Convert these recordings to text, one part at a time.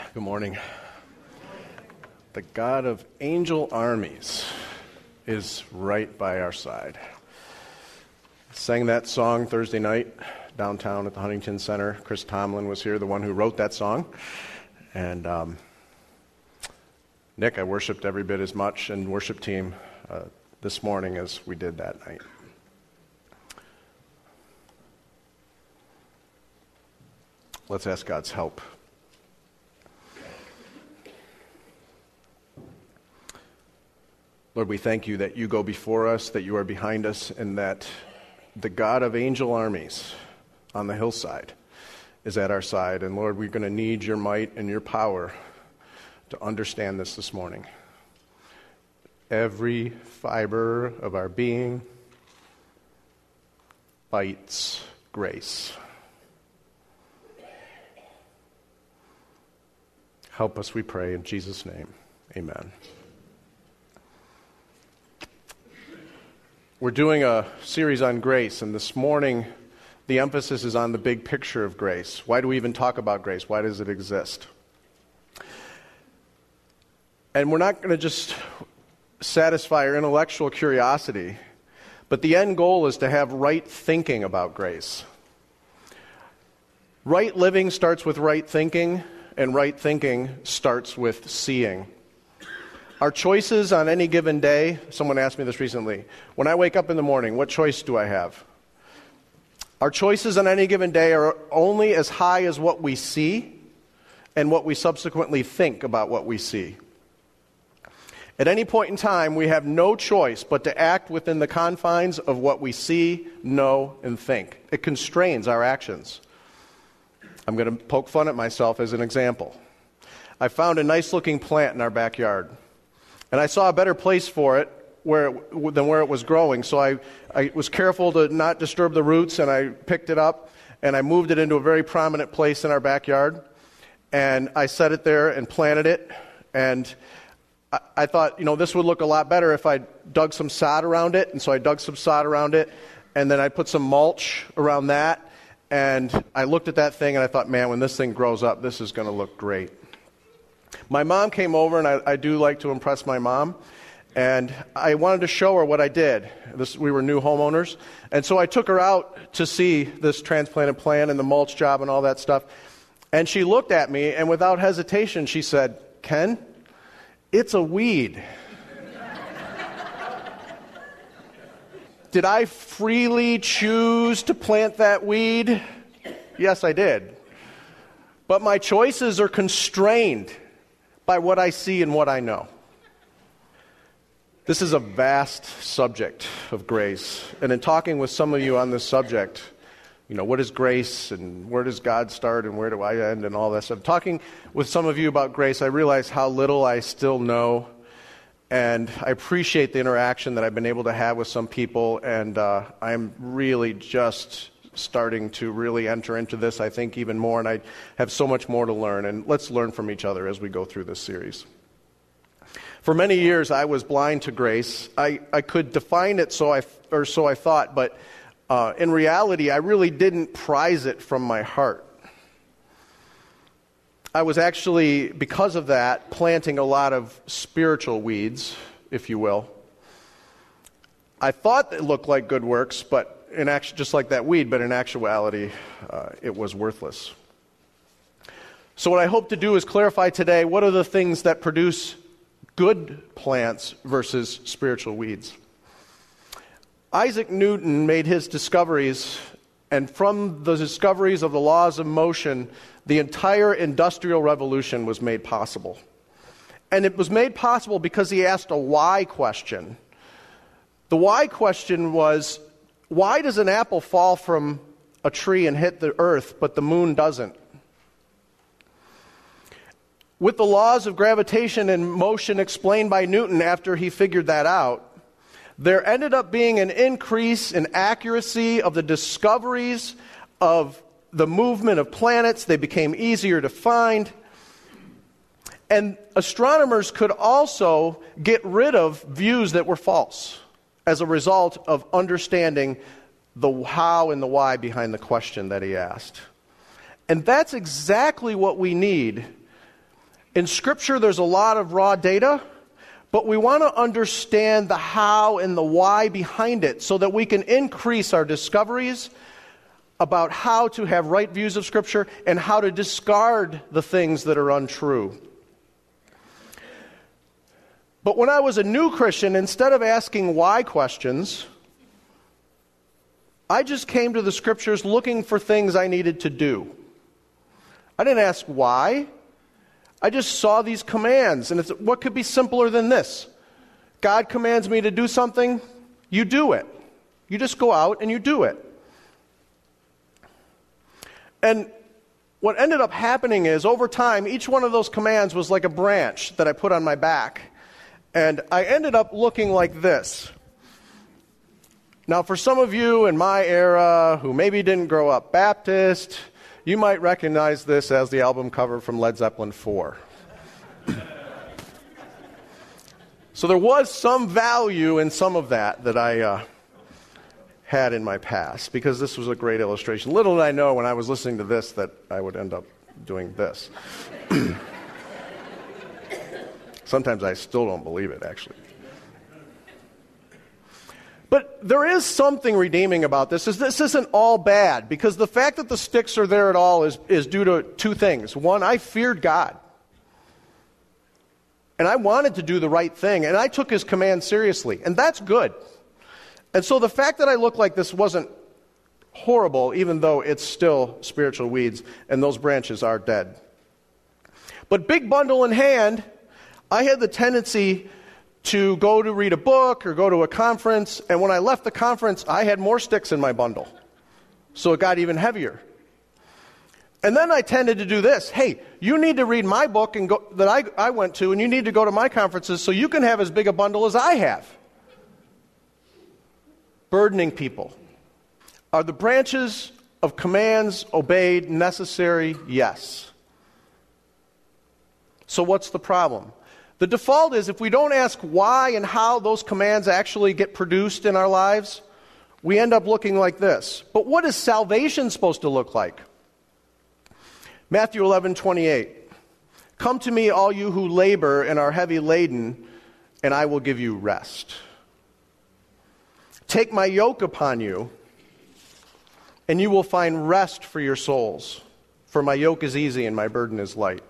Good morning. The God of angel armies is right by our side. Sang that song Thursday night downtown at the Huntington Center. Chris Tomlin was here, the one who wrote that song. And Nick, I worshiped every bit as much and worship team this morning as we did that night. Let's ask God's help. Lord, we thank you that you go before us, that you are behind us, and that the God of angel armies on the hillside is at our side. And Lord, we're going to need your might and your power to understand this morning. Every fiber of our being fights grace. Help us, we pray, in Jesus' name. Amen. We're doing a series on grace, and this morning the emphasis is on the big picture of grace. Why do we even talk about grace? Why does it exist? And we're not going to just satisfy our intellectual curiosity, but the end goal is to have right thinking about grace. Right living starts with right thinking, and right thinking starts with seeing. Our choices on any given day, someone asked me this recently, when I wake up in the morning, what choice do I have? Our choices on any given day are only as high as what we see and what we subsequently think about what we see. At any point in time, we have no choice but to act within the confines of what we see, know, and think. It constrains our actions. I'm going to poke fun at myself as an example. I found a nice-looking plant in our backyard. And I saw a better place for it than where it was growing. So I was careful to not disturb the roots, and I picked it up, and I moved it into a very prominent place in our backyard. And I set it there and planted it. And I thought, this would look a lot better if I dug some sod around it. And so I dug some sod around it, and then I put some mulch around that. And I looked at that thing, and I thought, man, when this thing grows up, this is going to look great. My mom came over, and I do like to impress my mom, and I wanted to show her what I did. We were new homeowners, and so I took her out to see this transplanted plant and the mulch job and all that stuff, and she looked at me, and without hesitation, she said, "Ken, it's a weed." Did I freely choose to plant that weed? Yes, I did. But my choices are constrained by what I see and what I know. This is a vast subject of grace. And in talking with some of you on this subject, what is grace and where does God start and where do I end and all that stuff. Talking with some of you about grace, I realize how little I still know. And I appreciate the interaction that I've been able to have with some people. And I'm really just starting to really enter into this, I think, even more, and I have so much more to learn, and let's learn from each other as we go through this series. For many years, I was blind to grace. I could define it so I thought, but in reality, I really didn't prize it from my heart. I was actually, because of that, planting a lot of spiritual weeds, if you will. I thought it looked like good works, but just like that weed, but in actuality, it was worthless. So what I hope to do is clarify today, what are the things that produce good plants versus spiritual weeds? Isaac Newton made his discoveries, and from the discoveries of the laws of motion, the entire Industrial Revolution was made possible. And it was made possible because he asked a why question. The why question was, why does an apple fall from a tree and hit the earth, but the moon doesn't? With the laws of gravitation and motion explained by Newton after he figured that out, there ended up being an increase in accuracy of the discoveries of the movement of planets. They became easier to find. And astronomers could also get rid of views that were false as a result of understanding the how and the why behind the question that he asked. And that's exactly what we need In Scripture, there's a lot of raw data, but we want to understand the how and the why behind it so that we can increase our discoveries about how to have right views of Scripture and how to discard the things that are untrue. But when I was a new Christian, instead of asking why questions, I just came to the Scriptures looking for things I needed to do. I didn't ask why. I just saw these commands, and what could be simpler than this? God commands me to do something, you do it. You just go out and you do it. And what ended up happening is, over time, each one of those commands was like a branch that I put on my back. And I ended up looking like this. Now, for some of you in my era who maybe didn't grow up Baptist, you might recognize this as the album cover from Led Zeppelin 4. So there was some value in some of that I had in my past, because this was a great illustration. Little did I know when I was listening to this that I would end up doing this. Sometimes I still don't believe it, actually. But there is something redeeming about this. This isn't all bad, because the fact that the sticks are there at all is due to two things. One, I feared God. And I wanted to do the right thing, and I took his command seriously. And that's good. And so the fact that I look like this wasn't horrible, even though it's still spiritual weeds, and those branches are dead. But big bundle in hand, I had the tendency to go to read a book or go to a conference, and when I left the conference, I had more sticks in my bundle. So it got even heavier. And then I tended to do this. Hey, you need to read my book that I went to, and you need to go to my conferences so you can have as big a bundle as I have. Burdening people. Are the branches of commands obeyed necessary? Yes. So what's the problem? The default is, if we don't ask why and how those commands actually get produced in our lives, we end up looking like this. But what is salvation supposed to look like? Matthew 11:28. Come to me, all you who labor and are heavy laden, and I will give you rest. Take my yoke upon you, and you will find rest for your souls. For my yoke is easy and my burden is light.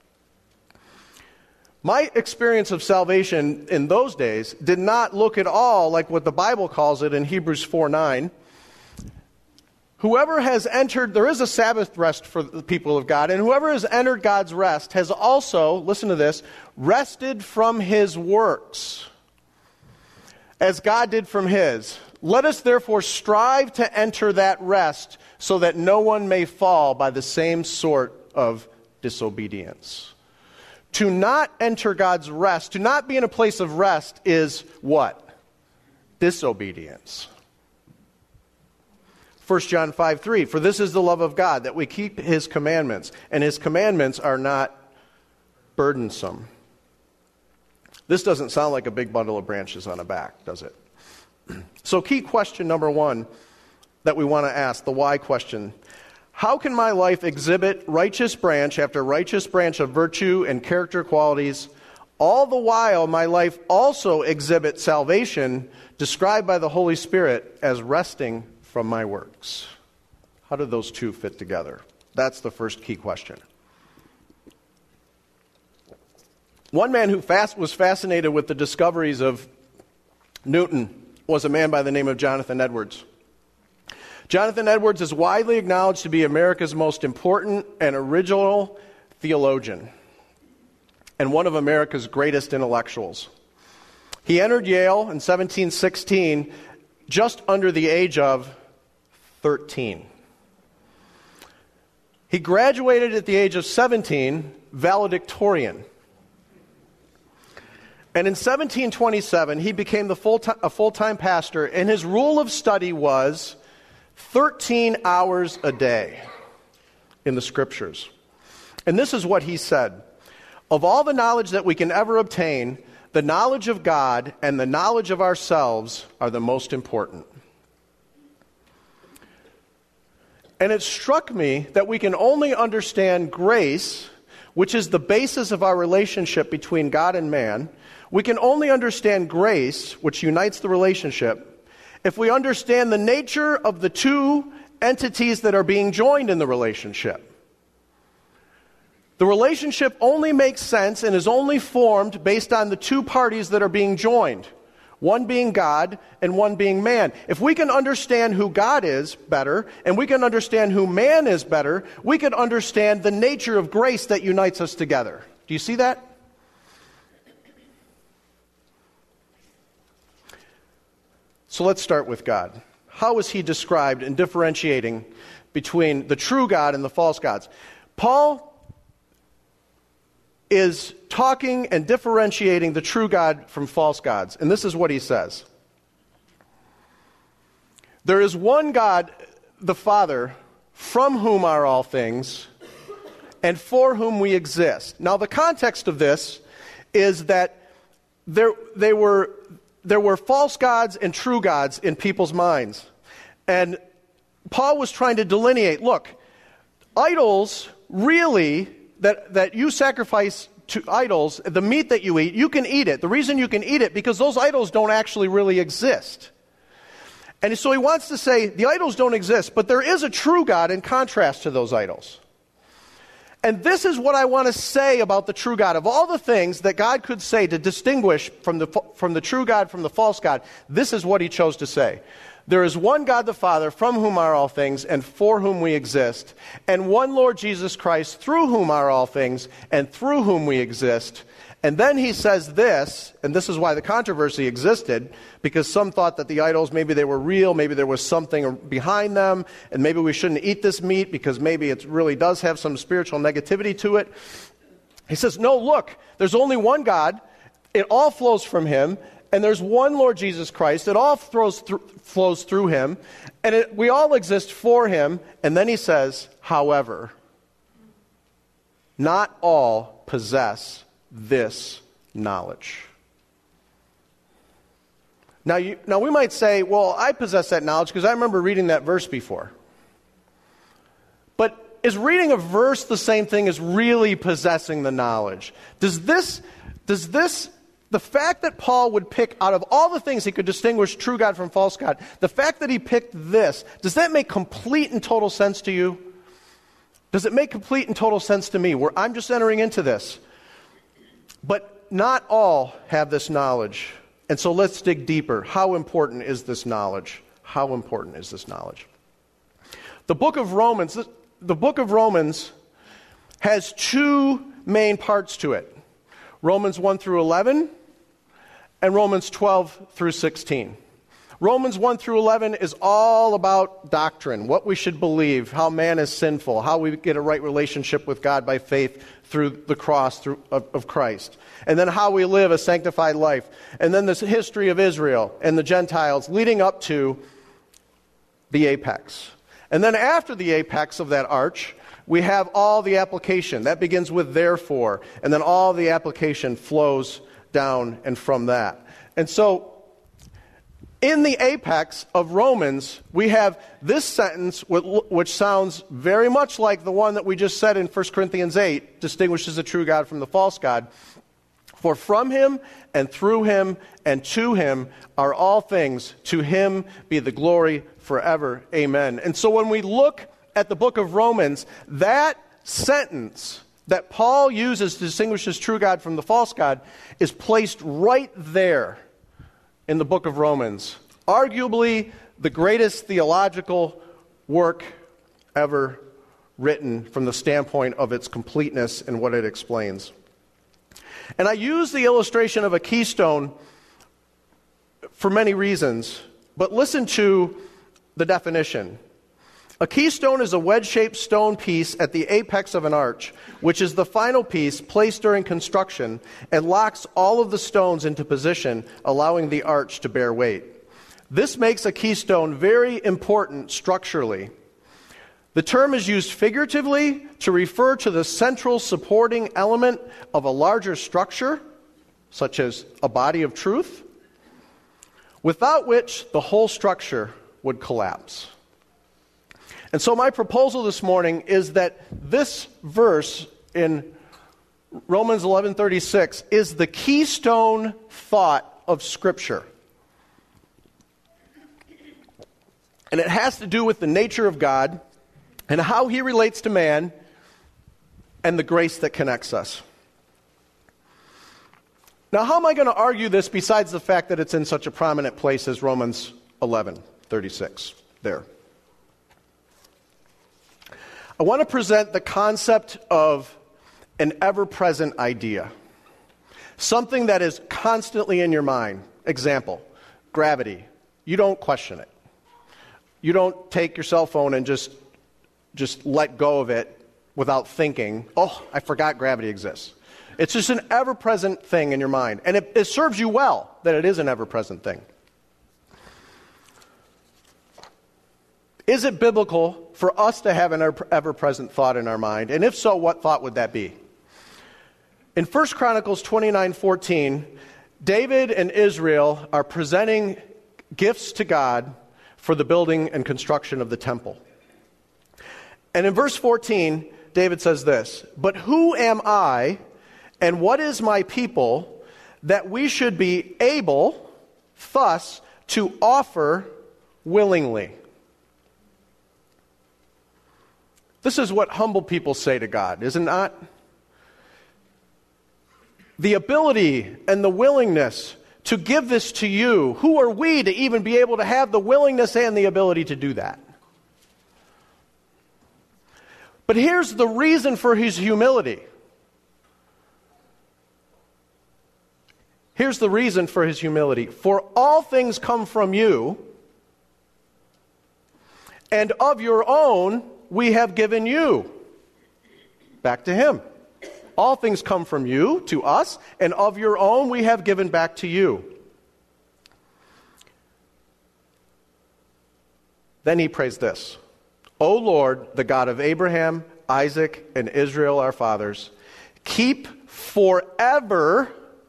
My experience of salvation in those days did not look at all like what the Bible calls it in Hebrews 4:9. Whoever has entered, there is a Sabbath rest for the people of God, and whoever has entered God's rest has also, listen to this, rested from his works, as God did from his. Let us therefore strive to enter that rest, so that no one may fall by the same sort of disobedience. To not enter God's rest, to not be in a place of rest, is what? Disobedience. 1 John 5:3, for this is the love of God, that we keep his commandments, and his commandments are not burdensome. This doesn't sound like a big bundle of branches on a back, does it? So key question number one that we want to ask, the why question. How can my life exhibit righteous branch after righteous branch of virtue and character qualities, all the while my life also exhibits salvation described by the Holy Spirit as resting from my works? How do those two fit together? That's the first key question. One man who was fascinated with the discoveries of Newton was a man by the name of Jonathan Edwards. Jonathan Edwards is widely acknowledged to be America's most important and original theologian and one of America's greatest intellectuals. He entered Yale in 1716 just under the age of 13. He graduated at the age of 17, valedictorian. And in 1727, he became a full-time pastor, and his rule of study was 13 hours a day in the Scriptures. And this is what he said: of all the knowledge that we can ever obtain, the knowledge of God and the knowledge of ourselves are the most important. And it struck me that we can only understand grace which is the basis of our relationship between God and man, we can only understand grace, which unites the relationship, if we understand the nature of the two entities that are being joined in the relationship. The relationship only makes sense and is only formed based on the two parties that are being joined, one being God and one being man. If we can understand who God is better and we can understand who man is better, we can understand the nature of grace that unites us together. Do you see that? So let's start with God. How is he described in differentiating between the true God and the false gods? Paul is talking and differentiating the true God from false gods. And this is what he says. There is one God, the Father, from whom are all things, and for whom we exist. Now, the context of this is that there were false gods and true gods in people's minds. And Paul was trying to delineate, look, idols really, that you sacrifice to idols, the meat that you eat, you can eat it. The reason you can eat it, because those idols don't actually really exist. And so he wants to say, the idols don't exist, but there is a true God in contrast to those idols. And this is what I want to say about the true God. Of all the things that God could say to distinguish from the true God from the false God, this is what he chose to say. There is one God the Father, from whom are all things, and for whom we exist, and one Lord Jesus Christ, through whom are all things, and through whom we exist. And then he says this, and this is why the controversy existed, because some thought that the idols, maybe they were real, maybe there was something behind them, and maybe we shouldn't eat this meat because maybe it really does have some spiritual negativity to it. He says, no, look, there's only one God, it all flows from him, and there's one Lord Jesus Christ, it all flows through him, and we all exist for him. And then he says, however, not all possess this knowledge. Now we might say, well, I possess that knowledge because I remember reading that verse before. But is reading a verse the same thing as really possessing the knowledge? Does the fact that Paul would pick, out of all the things he could distinguish true God from false God, the fact that he picked this, does that make complete and total sense to you? Does it make complete and total sense to me, where I'm just entering into this? But not all have this knowledge. And so let's dig deeper. How important is this knowledge? How important is this knowledge? The book of Romans has two main parts to it. Romans 1 through 11 and Romans 12 through 16. Romans 1 through 11 is all about doctrine, what we should believe, how man is sinful, how we get a right relationship with God by faith through the cross of Christ, and then how we live a sanctified life, and then this history of Israel and the Gentiles leading up to the apex. And then after the apex of that arch, we have all the application. That begins with therefore, and then all the application flows down and from that. And so, in the apex of Romans, we have this sentence, which sounds very much like the one that we just said in 1 Corinthians 8, distinguishes the true God from the false God. For from him and through him and to him are all things. To him be the glory forever. Amen. And so when we look at the book of Romans, that sentence that Paul uses to distinguish his true God from the false God is placed right there in the book of Romans. Arguably the greatest theological work ever written from the standpoint of its completeness and what it explains. And I use the illustration of a keystone for many reasons, but listen to the definition. A keystone is a wedge-shaped stone piece at the apex of an arch, which is the final piece placed during construction and locks all of the stones into position, allowing the arch to bear weight. This makes a keystone very important structurally. The term is used figuratively to refer to the central supporting element of a larger structure, such as a body of truth, without which the whole structure would collapse. And so my proposal this morning is that this verse in Romans 11:36 is the keystone thought of Scripture. And it has to do with the nature of God and how He relates to man and the grace that connects us. Now, how am I going to argue this besides the fact that it's in such a prominent place as Romans 11:36 there? I want to present the concept of an ever-present idea. Something that is constantly in your mind. Example, gravity. You don't question it. You don't take your cell phone and just let go of it without thinking, oh, I forgot gravity exists. It's just an ever-present thing in your mind. And it serves you well that it is an ever-present thing. Is it biblical for us to have an ever-present thought in our mind? And if so, what thought would that be? In 1 Chronicles 29:14, David and Israel are presenting gifts to God for the building and construction of the temple. And in verse 14, David says this, "But who am I, and what is my people, that we should be able thus to offer willingly?" This is what humble people say to God, is it not? The ability and the willingness to give this to you. Who are we to even be able to have the willingness and the ability to do that? But here's the reason for his humility. Here's the reason for his humility. For all things come from you, and of your own we have given you. Back to him. All things come from you, to us, and of your own we have given back to you. Then he prays this, "O Lord, the God of Abraham, Isaac, and Israel, our fathers, keep forever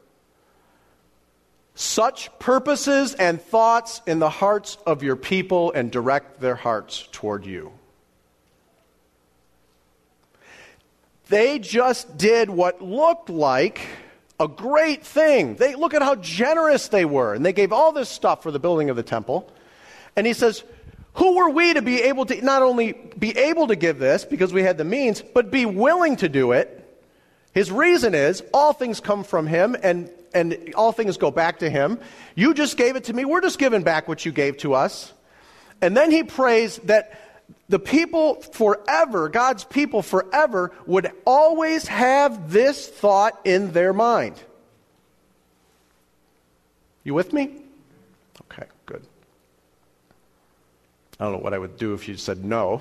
such purposes and thoughts in the hearts of your people and direct their hearts toward you." They just did what looked like a great thing. Look at how generous they were. And they gave all this stuff for the building of the temple. And he says, who were we to be able to not only be able to give this because we had the means, but be willing to do it? His reason is all things come from him and all things go back to him. You just gave it to me. We're just giving back what you gave to us. And then he prays that the people forever, God's people forever, would always have this thought in their mind. You with me? Okay, good. I don't know what I would do if you said no.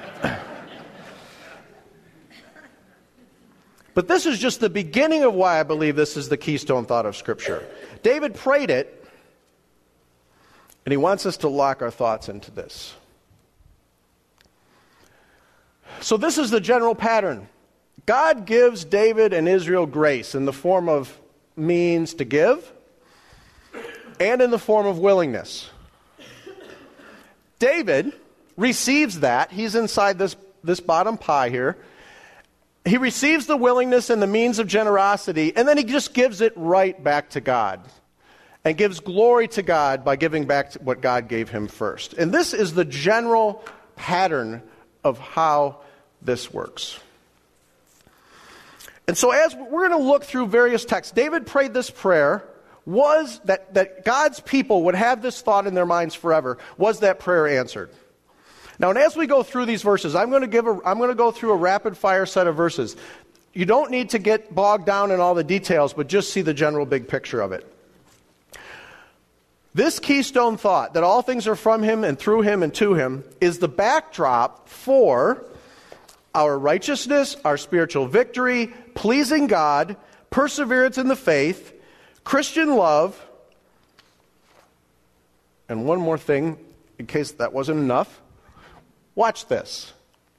But this is just the beginning of why I believe this is the keystone thought of Scripture. David prayed it, and he wants us to lock our thoughts into this. So this is the general pattern. God gives David and Israel grace in the form of means to give and in the form of willingness. David receives that. He's inside this bottom pie here. He receives the willingness and the means of generosity, and then he just gives it right back to God and gives glory to God by giving back what God gave him first. And this is the general pattern of how this works. And so as we're going to look through various texts, David prayed this prayer, was that God's people would have this thought in their minds forever. Was that prayer answered? Now, and as we go through these verses, I'm going to go through a rapid fire set of verses. You don't need to get bogged down in all the details, but just see the general big picture of it. This keystone thought, that all things are from him and through him and to him, is the backdrop for our righteousness, our spiritual victory, pleasing God, perseverance in the faith, Christian love, and one more thing, in case that wasn't enough. Watch this.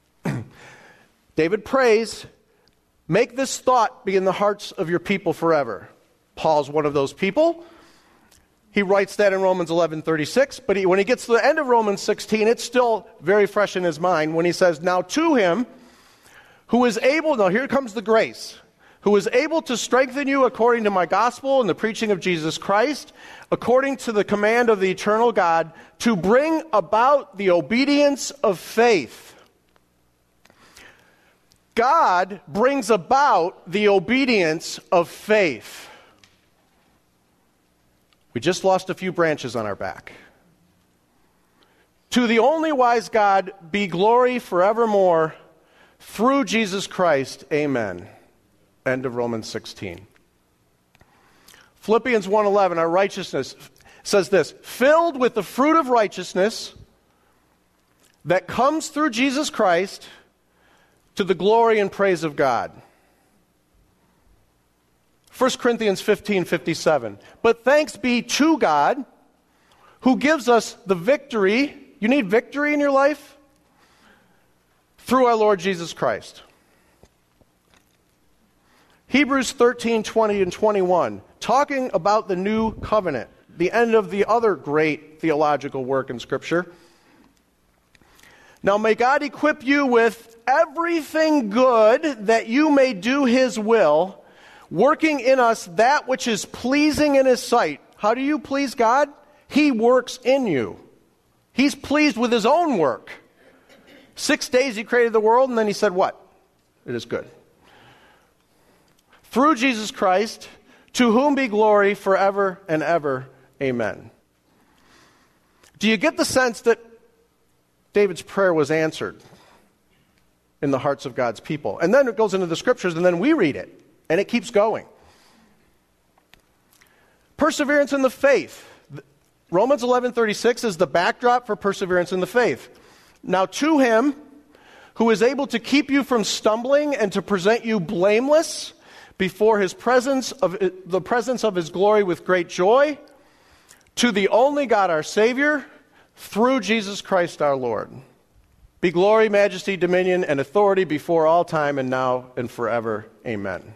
David prays, make this thought be in the hearts of your people forever. Paul's one of those people. He writes that in Romans 11:36, but when he gets to the end of Romans 16, it's still very fresh in his mind when he says, now to him who is able, now here comes the grace, who is able to strengthen you according to my gospel and the preaching of Jesus Christ, according to the command of the eternal God, to bring about the obedience of faith. God brings about the obedience of faith. We just lost a few branches on our back. To the only wise God be glory forevermore through Jesus Christ. Amen. End of Romans 16. Philippians 1:11, our righteousness, says this, filled with the fruit of righteousness that comes through Jesus Christ to the glory and praise of God. 1 Corinthians 15:57, but thanks be to God who gives us the victory. You need victory in your life? Through our Lord Jesus Christ. Hebrews 13:20 and 21, talking about the new covenant, the end of the other great theological work in Scripture. Now may God equip you with everything good that you may do His will, working in us that which is pleasing in His sight. How do you please God? He works in you. He's pleased with His own work. 6 days He created the world, and then He said what? It is good. Through Jesus Christ, to whom be glory forever and ever. Amen. Do you get the sense that David's prayer was answered in the hearts of God's people? And then it goes into the Scriptures, and then we read it, and it keeps going. Perseverance in the faith. Romans 11:36 is the backdrop for perseverance in the faith. Now to Him who is able to keep you from stumbling and to present you blameless before His presence of the presence of His glory with great joy, to the only God our Savior, through Jesus Christ our Lord, be glory, majesty, dominion, and authority before all time and now and forever. Amen.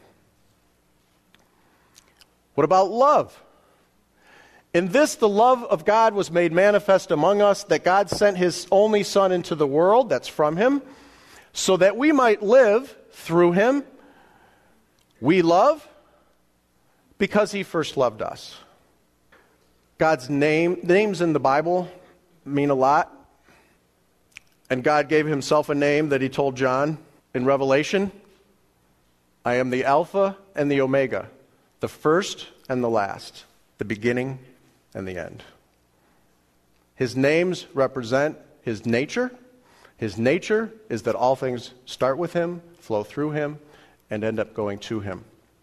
What about love? In this, the love of God was made manifest among us, that God sent His only Son into the world, that's from Him, so that we might live through Him. We love because He first loved us. God's names in the Bible mean a lot. And God gave Himself a name that He told John in Revelation. I am the Alpha and the Omega, the first and the last, the beginning and the end. His names represent His nature. His nature is that all things start with Him, flow through Him, and end up going to Him.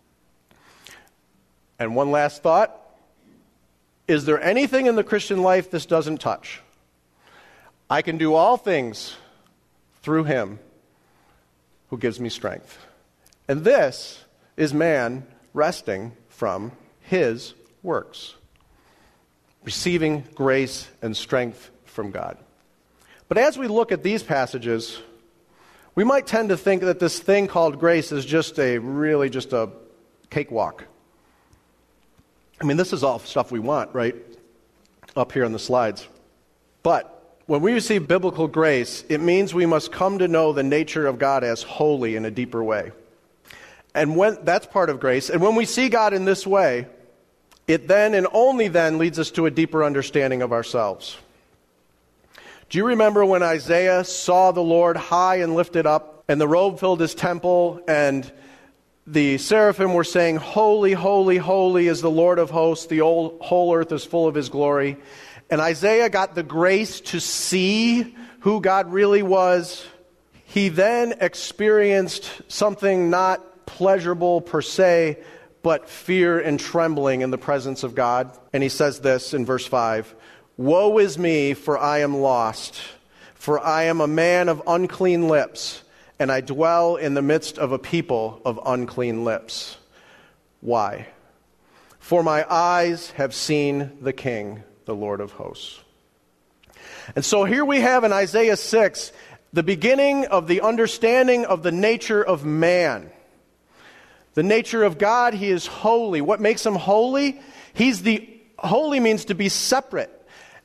And one last thought. Is there anything in the Christian life this doesn't touch? I can do all things through Him who gives me strength. And this is man resting from his works, receiving grace and strength from God. But as we look at these passages, we might tend to think that this thing called grace is just a cakewalk. I mean, this is all stuff we want, right? Up here on the slides. But when we receive biblical grace, it means we must come to know the nature of God as holy in a deeper way. And that's part of grace. And when we see God in this way, it then and only then leads us to a deeper understanding of ourselves. Do you remember when Isaiah saw the Lord high and lifted up, and the robe filled His temple, and the seraphim were saying, holy, holy, holy is the Lord of hosts. The whole earth is full of His glory. And Isaiah got the grace to see who God really was. He then experienced something not pleasurable per se, but fear and trembling in the presence of God. And he says this in verse 5, woe is me, for I am lost, for I am a man of unclean lips, and I dwell in the midst of a people of unclean lips. Why? For my eyes have seen the King, the Lord of hosts. And so here we have in Isaiah 6, the beginning of the understanding of the nature of man. The nature of God, He is holy. What makes Him holy? Holy means to be separate.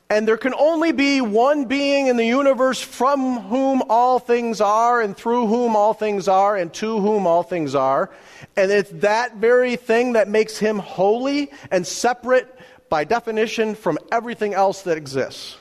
And there can only be one being in the universe from whom all things are, and through whom all things are, and to whom all things are. And it's that very thing that makes him holy and separate by definition from everything else that exists.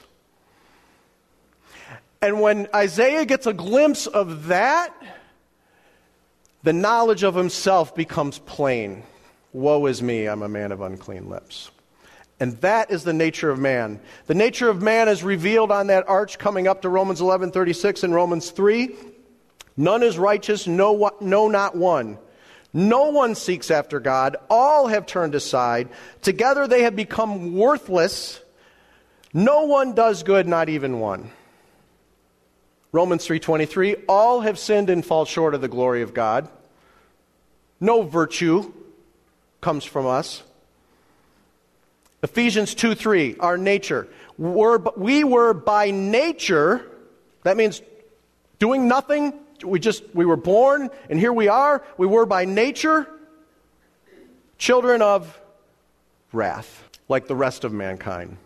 And when Isaiah gets a glimpse of that, the knowledge of himself becomes plain. Woe is me, I'm a man of unclean lips. And that is the nature of man. The nature of man is revealed on that arch coming up to Romans 11:36 and Romans 3. None is righteous, no, not one. No one seeks after God. All have turned aside. Together they have become worthless. No one does good, not even one. Romans 3:23, all have sinned and fall short of the glory of God. No virtue comes from us. Ephesians 2:3, our nature. We were by nature, that means doing nothing. We were born, and here we are. We were by nature children of wrath, like the rest of mankind.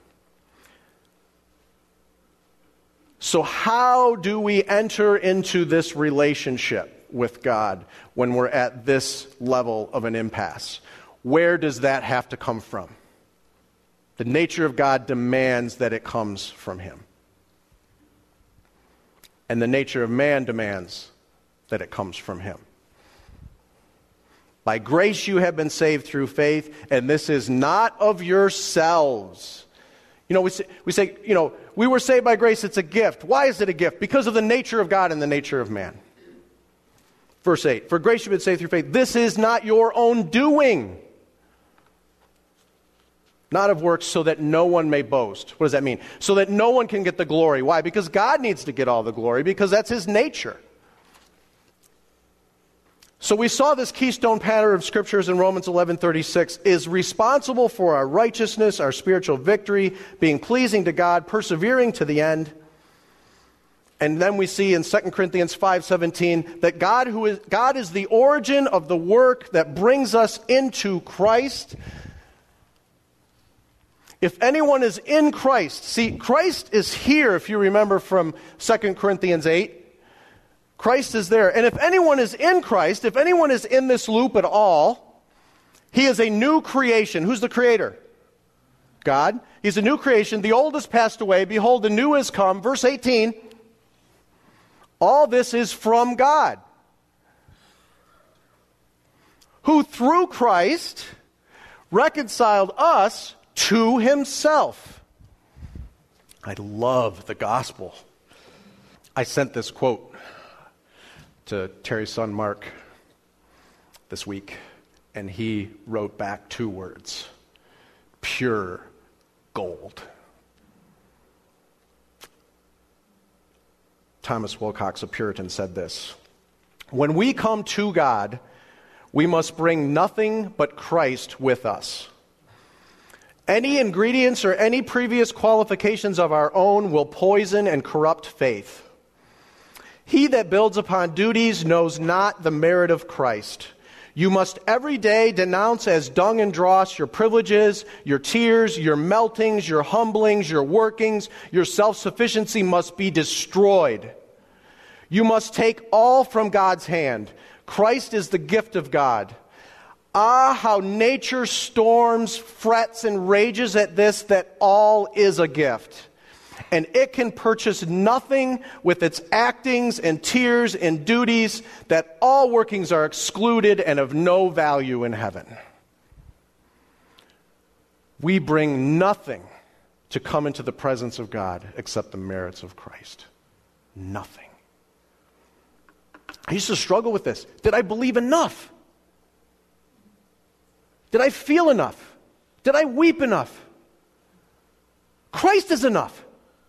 So how do we enter into this relationship with God when we're at this level of an impasse? Where does that have to come from? The nature of God demands that it comes from him. And the nature of man demands that it comes from him. By grace you have been saved through faith, and this is not of yourselves. You know, we say, we were saved by grace, it's a gift. Why is it a gift? Because of the nature of God and the nature of man. Verse 8, for grace you've been saved through faith. This is not your own doing. Not of works, so that no one may boast. What does that mean? So that no one can get the glory. Why? Because God needs to get all the glory, because that's his nature. So we saw this keystone pattern of scriptures in Romans 11:36 is responsible for our righteousness, our spiritual victory, being pleasing to God, persevering to the end. And then we see in 2 Corinthians 5:17 that God is the origin of the work that brings us into Christ. If anyone is in Christ, see, Christ is here, if you remember from 2 Corinthians 8. Christ is there. And if anyone is in Christ, if anyone is in this loop at all, he is a new creation. Who's the creator? God. He's a new creation. The old has passed away. Behold, the new has come. Verse 18. All this is from God, who through Christ reconciled us to himself. I love the gospel. I sent this quote to Terry's son Mark this week, and he wrote back 2 words: pure gold. Thomas Wilcox, a Puritan, said this: when we come to God, we must bring nothing but Christ with us. Any ingredients or any previous qualifications of our own will poison and corrupt faith. He that builds upon duties knows not the merit of Christ. You must every day denounce as dung and dross your privileges, your tears, your meltings, your humblings, your workings. Your self-sufficiency must be destroyed. You must take all from God's hand. Christ is the gift of God. Ah, how nature storms, frets, and rages at this, that all is a gift. And it can purchase nothing with its actings and tears and duties, that all workings are excluded and of no value in heaven. We bring nothing to come into the presence of God except the merits of Christ. Nothing. I used to struggle with this. Did I believe enough? Did I feel enough? Did I weep enough? Christ is enough.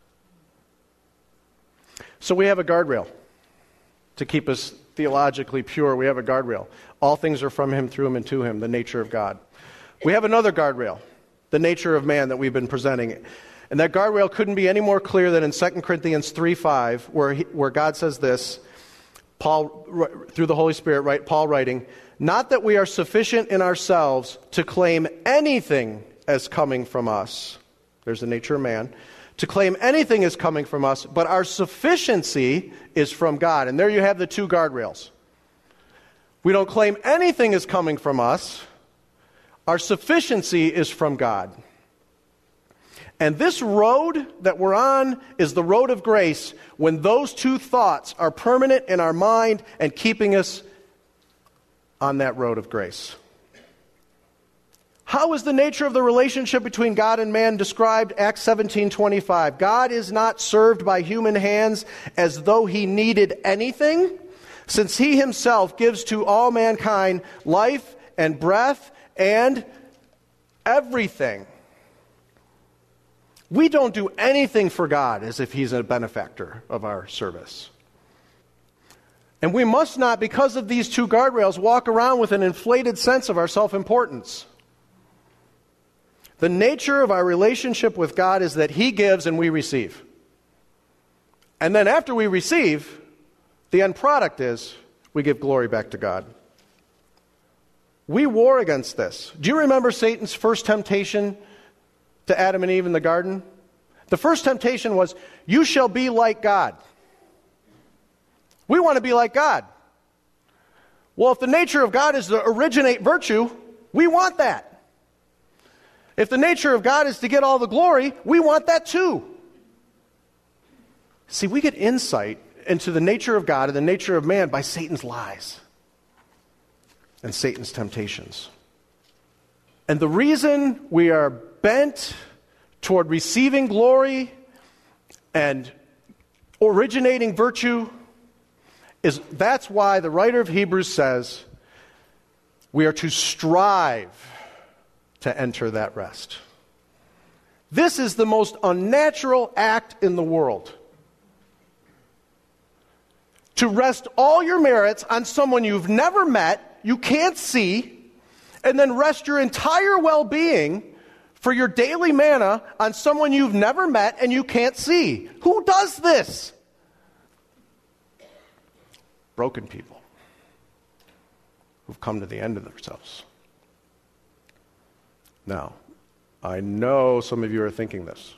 So we have a guardrail to keep us theologically pure. We have a guardrail. All things are from him, through him, and to him, the nature of God. We have another guardrail, the nature of man that we've been presenting. And that guardrail couldn't be any more clear than in 2 Corinthians 3:5, where God says this, Paul, through the Holy Spirit, Paul writing, not that we are sufficient in ourselves to claim anything as coming from us. There's the nature of man. to claim anything is coming from us, but our sufficiency is from God. And there you have the two guardrails. We don't claim anything is coming from us. Our sufficiency is from God. And this road that we're on is the road of grace when those two thoughts are permanent in our mind and keeping us on that road of grace. How is the nature of the relationship between God and man described? Acts 17:25. God is not served by human hands as though he needed anything, since he himself gives to all mankind life and breath and everything. We don't do anything for God as if he's a benefactor of our service. And we must not, because of these two guardrails, walk around with an inflated sense of our self-importance. The nature of our relationship with God is that he gives and we receive. And then after we receive, the end product is we give glory back to God. We war against this. Do you remember Satan's first temptation to Adam and Eve in the garden? The first temptation was, you shall be like God. We want to be like God. Well, if the nature of God is to originate virtue, we want that. If the nature of God is to get all the glory, we want that too. See, we get insight into the nature of God and the nature of man by Satan's lies and Satan's temptations. And the reason we are bent toward receiving glory and originating virtue that's why the writer of Hebrews says we are to strive to enter that rest. This is the most unnatural act in the world. To rest all your merits on someone you've never met, you can't see, and then rest your entire well-being for your daily manna on someone you've never met and you can't see. Who does this? Broken people who've come to the end of themselves. Now, I know some of you are thinking this.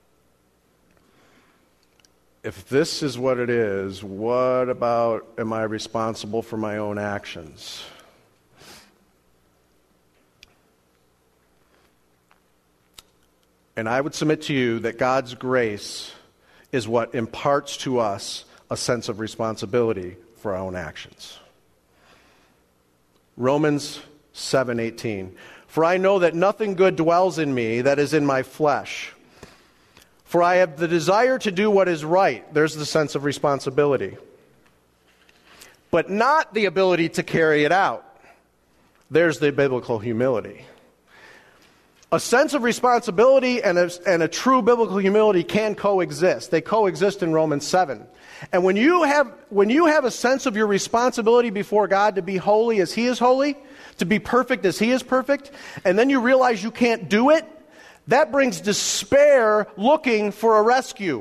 If this is what it is, what about, am I responsible for my own actions? And I would submit to you that God's grace is what imparts to us a sense of responsibility for our own actions. Romans 7:18. For I know that nothing good dwells in me, that is in my flesh. For I have the desire to do what is right. There's the sense of responsibility. But not the ability to carry it out. There's the biblical humility. A sense of responsibility and a true biblical humility can coexist. They coexist in Romans 7. And when you have a sense of your responsibility before God to be holy as he is holy, to be perfect as he is perfect, and then you realize you can't do it, that brings despair looking for a rescue.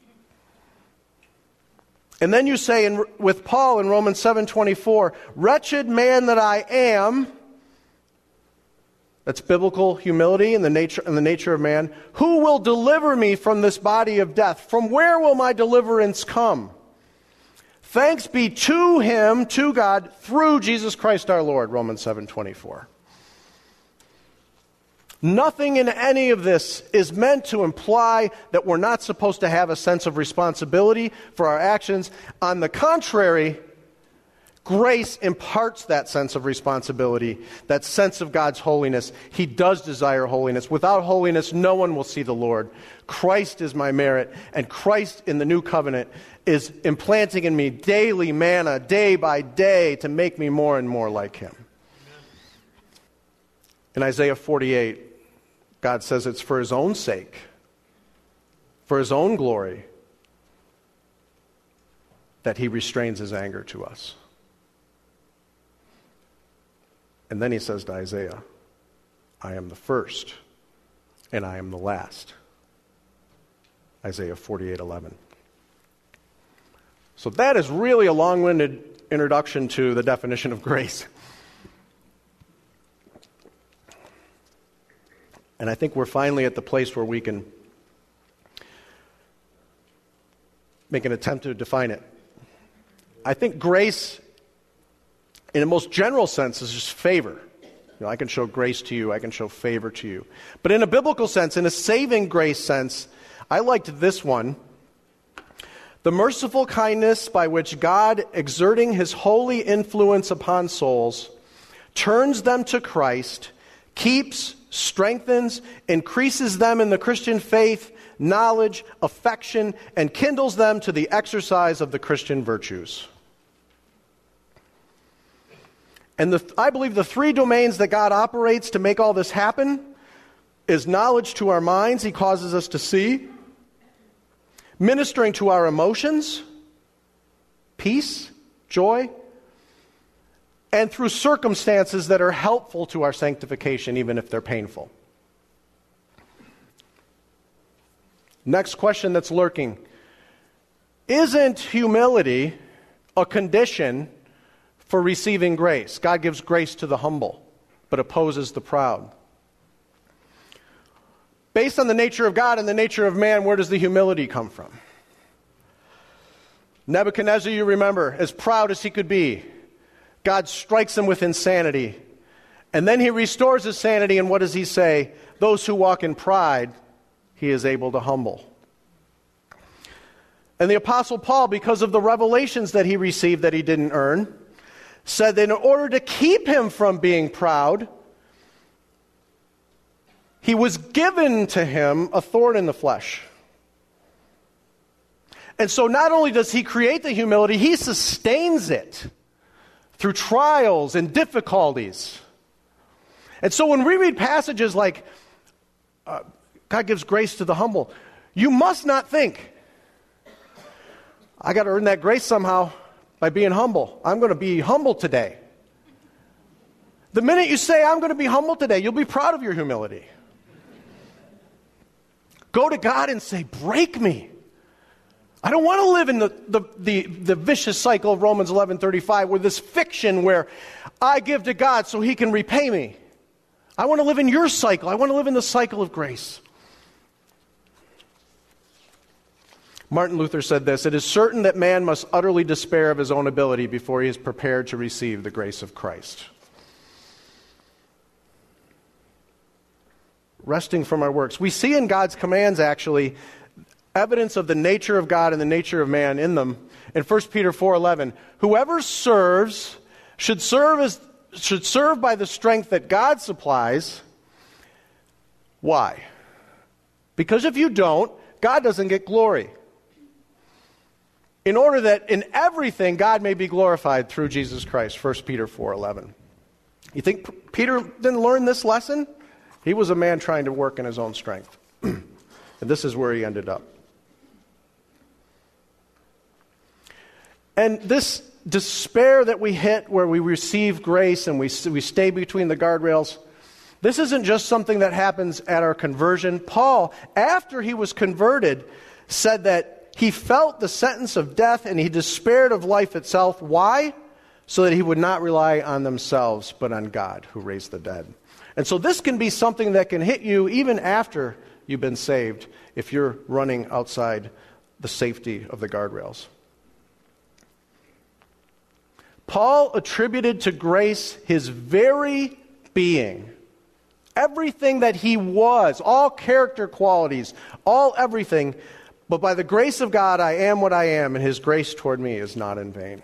And then you say with Paul in Romans 7:24, wretched man that I am, that's biblical humility and the nature of man, who will deliver me from this body of death? From where will my deliverance come? Thanks be to him, to God, through Jesus Christ our Lord, Romans 7:24. Nothing in any of this is meant to imply that we're not supposed to have a sense of responsibility for our actions. On the contrary, grace imparts that sense of responsibility, that sense of God's holiness. He does desire holiness. Without holiness, no one will see the Lord. Christ is my merit, and Christ in the new covenant is implanting in me daily manna, day by day, to make me more and more like him. In Isaiah 48, God says it's for his own sake, for his own glory, that he restrains his anger to us. And then he says to Isaiah, I am the first and I am the last. Isaiah 48:11. So that is really a long-winded introduction to the definition of grace. And I think we're finally at the place where we can make an attempt to define it. I think grace, in the most general sense, is just favor. I can show grace to you, I can show favor to you. But in a biblical sense, in a saving grace sense, I liked this one. The merciful kindness by which God, exerting his holy influence upon souls, turns them to Christ, keeps, strengthens, increases them in the Christian faith, knowledge, affection, and kindles them to the exercise of the Christian virtues. And I believe the three domains that God operates to make all this happen is knowledge to our minds, he causes us to see, ministering to our emotions, peace, joy, and through circumstances that are helpful to our sanctification, even if they're painful. Next question that's lurking. Isn't humility a condition for receiving grace? God gives grace to the humble, but opposes the proud. Based on the nature of God and the nature of man, where does the humility come from? Nebuchadnezzar, you remember, as proud as he could be, God strikes him with insanity. And then he restores his sanity, and what does he say? Those who walk in pride, he is able to humble. And the Apostle Paul, because of the revelations that he received that he didn't earn, said that in order to keep him from being proud, he was given to him a thorn in the flesh. And so not only does he create the humility, he sustains it through trials and difficulties. And so when we read passages like, God gives grace to the humble, you must not think, I got to earn that grace somehow by being humble. I'm going to be humble today. The minute you say, I'm going to be humble today, you'll be proud of your humility. Go to God and say, break me. I don't want to live in the vicious cycle of Romans 11:35, where this fiction where I give to God so he can repay me. I want to live in your cycle. I want to live in the cycle of grace. Martin Luther said this, it is certain that man must utterly despair of his own ability before he is prepared to receive the grace of Christ. Resting from our works. We see in God's commands, actually, evidence of the nature of God and the nature of man in them. In 1 Peter 4:11, whoever serves should serve by the strength that God supplies. Why? Because if you don't, God doesn't get glory. In order that in everything God may be glorified through Jesus Christ, 1 Peter 4:11. You think Peter didn't learn this lesson? He was a man trying to work in his own strength. And this is where he ended up. And this despair that we hit where we receive grace and we stay between the guardrails, this isn't just something that happens at our conversion. Paul, after he was converted, said that he felt the sentence of death and he despaired of life itself. Why? So that he would not rely on themselves, but on God who raised the dead. And so this can be something that can hit you even after you've been saved if you're running outside the safety of the guardrails. Paul attributed to grace his very being. Everything that he was, all character qualities, all everything. But by the grace of God, I am what I am, and his grace toward me is not in vain.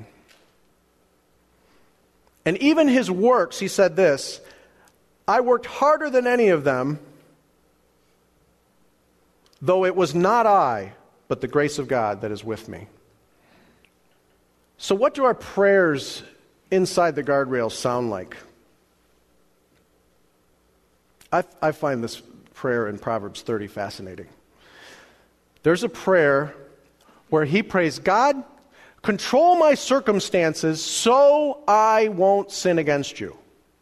And even his works, he said this, I worked harder than any of them, though it was not I, but the grace of God that is with me. So what do our prayers inside the guardrails sound like? I find this prayer in Proverbs 30 fascinating. There's a prayer where he prays, God, control my circumstances so I won't sin against you.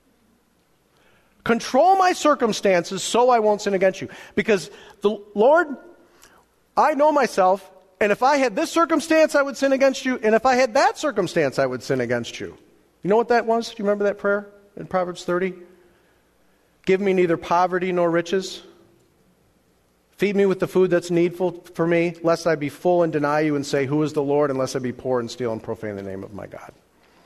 Control my circumstances so I won't sin against you. Because the Lord, I know myself, and if I had this circumstance, I would sin against you, and if I had that circumstance, I would sin against you. You know what that was? Do you remember that prayer in Proverbs 30? Give me neither poverty nor riches. Feed me with the food that's needful for me, lest I be full and deny you and say, who is the Lord, and lest I be poor and steal and profane the name of my God.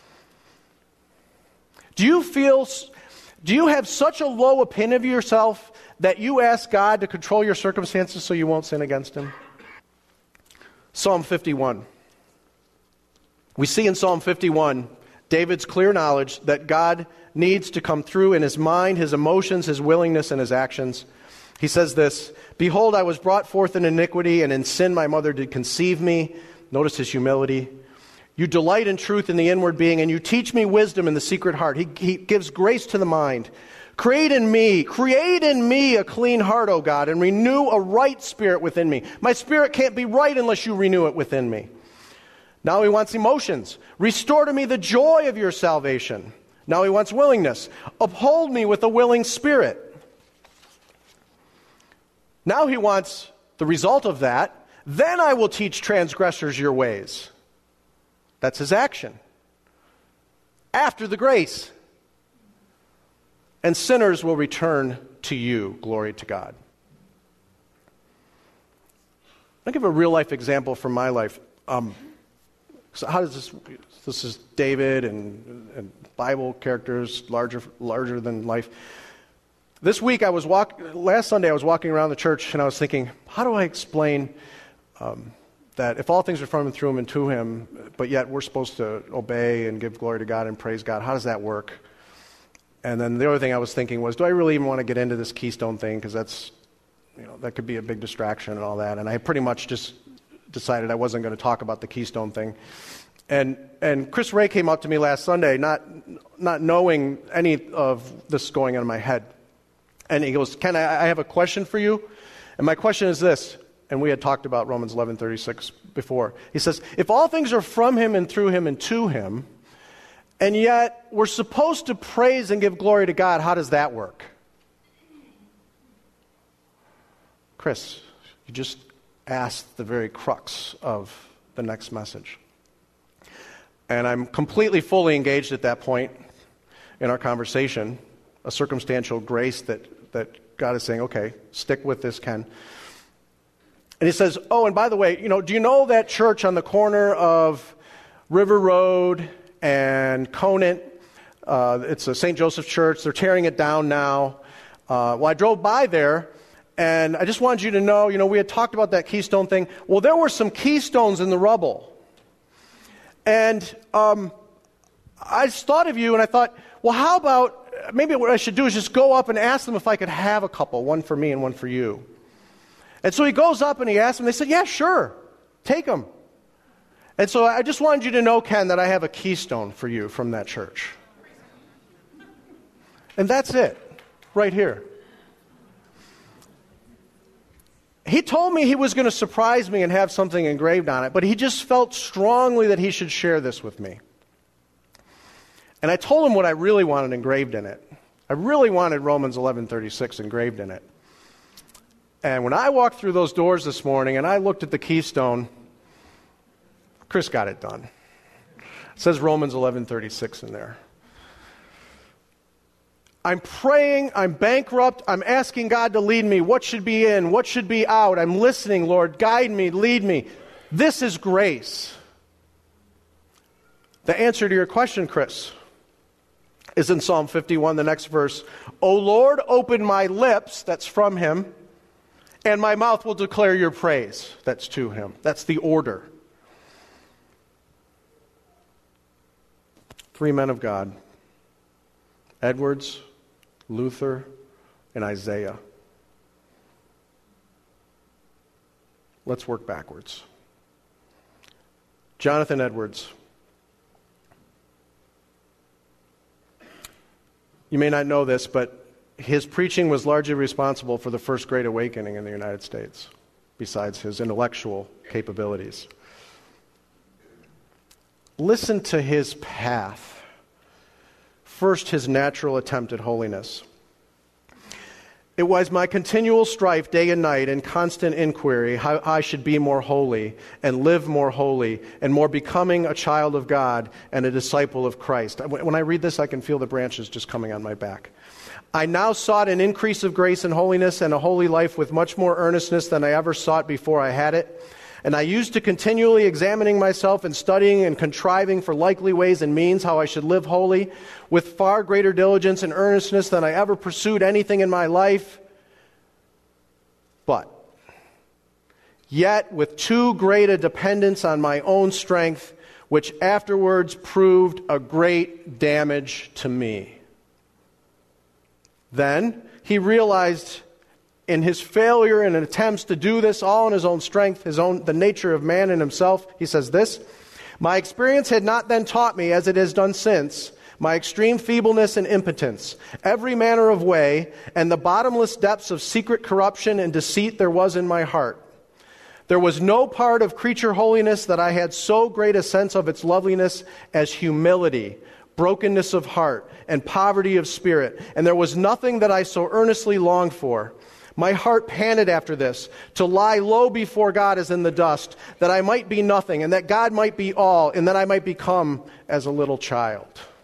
Do you have such a low opinion of yourself that you ask God to control your circumstances so you won't sin against him? Psalm 51. We see in Psalm 51 David's clear knowledge that God needs to come through in his mind, his emotions, his willingness, and his actions. He says this, behold, I was brought forth in iniquity, and in sin my mother did conceive me. Notice his humility. You delight in truth in the inward being, and you teach me wisdom in the secret heart. He gives grace to the mind. Create in me a clean heart, O God, and renew a right spirit within me. My spirit can't be right unless you renew it within me. Now he wants emotions. Restore to me the joy of your salvation. Now he wants willingness. Uphold me with a willing spirit. Now he wants the result of that. Then I will teach transgressors your ways. That's his action. After the grace. And sinners will return to you. Glory to God. I'll give a real life example from my life. So how does this is David and Bible characters larger than life. This week last Sunday I was walking around the church and I was thinking, how do I explain that if all things are from him, through him, and to him, but yet we're supposed to obey and give glory to God and praise God, how does that work? And then the other thing I was thinking was, do I really even want to get into this Keystone thing? Because that could be a big distraction and all that. And I pretty much just decided I wasn't going to talk about the Keystone thing. And Chris Ray came up to me last Sunday, not knowing any of this going on in my head. And he goes, Ken, I have a question for you. And my question is this. And we had talked about Romans 11:36 before. He says, if all things are from him and through him and to him, and yet we're supposed to praise and give glory to God, how does that work? Chris, you just asked the very crux of the next message. And I'm completely fully engaged at that point in our conversation, a circumstantial grace that God is saying, okay, stick with this, Ken. And he says, oh, and by the way, do you know that church on the corner of River Road and Conant? It's a St. Joseph's Church. They're tearing it down now. Well, I drove by there, and I just wanted you to know, we had talked about that Keystone thing. Well, there were some keystones in the rubble. And I just thought of you, and I thought, well, how about, maybe what I should do is just go up and ask them if I could have a couple, one for me and one for you. And so he goes up and he asks them. They said, yeah, sure. Take them. And so I just wanted you to know, Ken, that I have a keystone for you from that church. And that's it. Right here. He told me he was going to surprise me and have something engraved on it, but he just felt strongly that he should share this with me. And I told him what I really wanted engraved in it. I really wanted Romans 11:36 engraved in it. And when I walked through those doors this morning and I looked at the keystone, Chris got it done. It says Romans 11:36 in there. I'm praying, I'm bankrupt, I'm asking God to lead me. What should be in? What should be out? I'm listening, Lord, guide me, lead me. This is grace. The answer to your question, Chris, is in Psalm 51, the next verse. O Lord, open my lips, that's from him, and my mouth will declare your praise. That's to him. That's the order. 3 men of God. Edwards, Luther, and Isaiah. Let's work backwards. Jonathan Edwards. You may not know this, but his preaching was largely responsible for the first Great Awakening in the United States, besides his intellectual capabilities. Listen to his path. First, his natural attempt at holiness. It was my continual strife day and night and constant inquiry how I should be more holy and live more holy and more becoming a child of God and a disciple of Christ. When I read this, I can feel the branches just coming on my back. I now sought an increase of grace and holiness and a holy life with much more earnestness than I ever sought before I had it. And I used to continually examining myself and studying and contriving for likely ways and means how I should live holy with far greater diligence and earnestness than I ever pursued anything in my life. But yet with too great a dependence on my own strength, which afterwards proved a great damage to me. Then he realized in his failure and attempts to do this all in his own strength, the nature of man in himself, he says this, my experience had not then taught me, as it has done since, my extreme feebleness and impotence, every manner of way, and the bottomless depths of secret corruption and deceit there was in my heart. There was no part of creature holiness that I had so great a sense of its loveliness as humility, brokenness of heart, and poverty of spirit, and there was nothing that I so earnestly longed for. My heart panted after this, to lie low before God as in the dust, that I might be nothing, and that God might be all, and that I might become as a little child.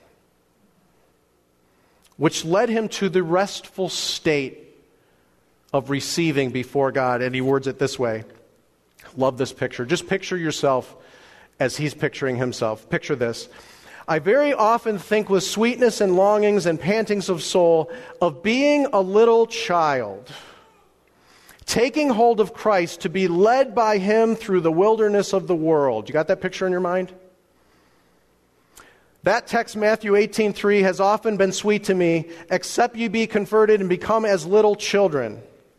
Which led him to the restful state of receiving before God. And he words it this way. Love this picture. Just picture yourself as he's picturing himself. Picture this. I very often think with sweetness and longings and pantings of soul of being a little child, taking hold of Christ to be led by him through the wilderness of the world. You got that picture in your mind? That text, Matthew 18:3, has often been sweet to me, except you be converted and become as little children,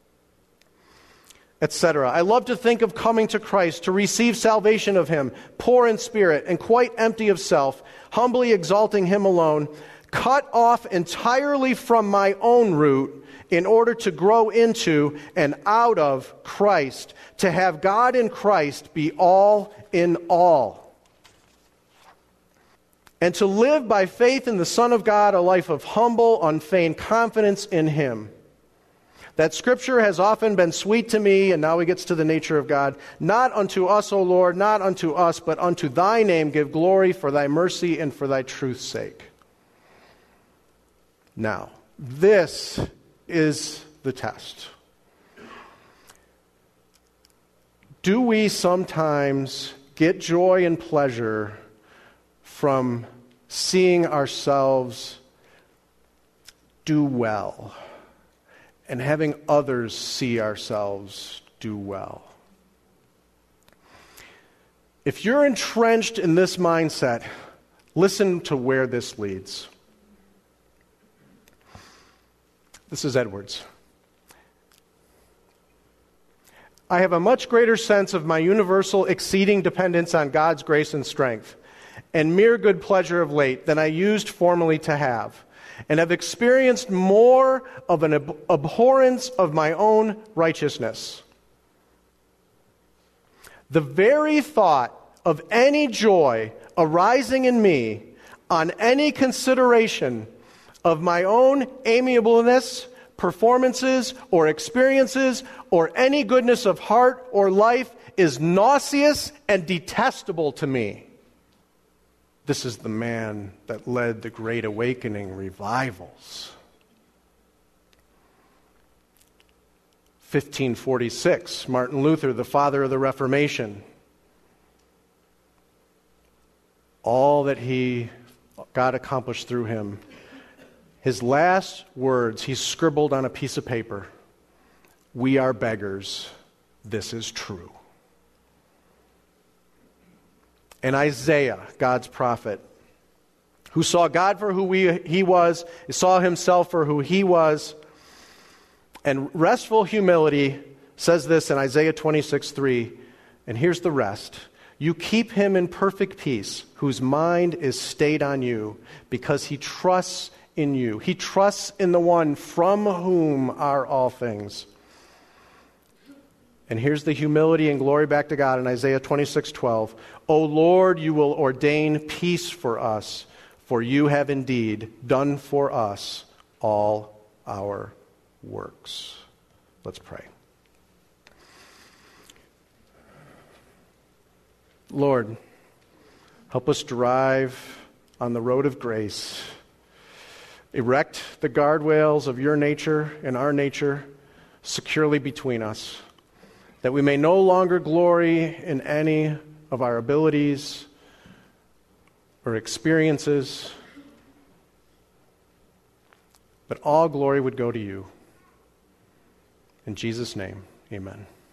etc. I love to think of coming to Christ, to receive salvation of him, poor in spirit and quite empty of self, humbly exalting him alone, cut off entirely from my own root, in order to grow into and out of Christ, to have God in Christ be all in all, and to live by faith in the Son of God a life of humble, unfeigned confidence in him. That scripture has often been sweet to me, and now he gets to the nature of God. Not unto us, O Lord, not unto us, but unto thy name give glory for thy mercy and for thy truth's sake. Now, this is the test. Do we sometimes get joy and pleasure from seeing ourselves do well and having others see ourselves do well? If you're entrenched in this mindset, listen to where this leads. This is Edwards. I have a much greater sense of my universal exceeding dependence on God's grace and strength and mere good pleasure of late than I used formerly to have, and have experienced more of an abhorrence of my own righteousness. The very thought of any joy arising in me on any consideration of my own amiableness, performances, or experiences, or any goodness of heart or life is nauseous and detestable to me. This is the man that led the Great Awakening revivals. 1546, Martin Luther, the father of the Reformation. All that God accomplished through him. His last words, he scribbled on a piece of paper, "We are beggars, this is true." And Isaiah, God's prophet, who saw God for who he was, saw himself for who he was, and restful humility, says this in Isaiah 26:3, and here's the rest. You keep him in perfect peace, whose mind is stayed on you, because he trusts in you. He trusts in the one from whom are all things. And here's the humility and glory back to God in Isaiah 26:12. O Lord, you will ordain peace for us, for you have indeed done for us all our works. Let's pray. Lord, help us drive on the road of grace. Erect the guardrails of your nature and our nature securely between us, that we may no longer glory in any of our abilities or experiences, but all glory would go to you. In Jesus' name, amen.